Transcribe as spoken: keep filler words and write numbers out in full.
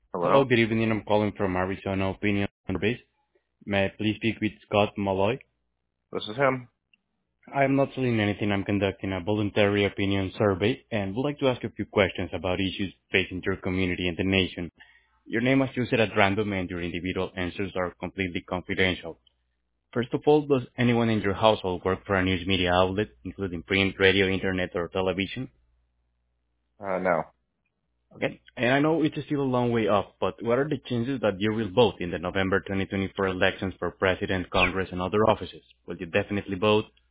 Hello, Hello. good evening. I'm calling from Arizona Opinion Base. May I please speak with Scott Malloy? This is him. I am not selling anything. I'm conducting a voluntary opinion survey and would like to ask a few questions about issues facing your community and the nation. Your name is used at random and your individual answers are completely confidential. First of all, does anyone in your household work for a news media outlet, including print, radio, internet, or television? Uh, no. Okay. And I know it's still a long way off, but what are the chances that you will vote in the November twenty twenty-four elections for president, Congress, and other offices? Will you definitely vote?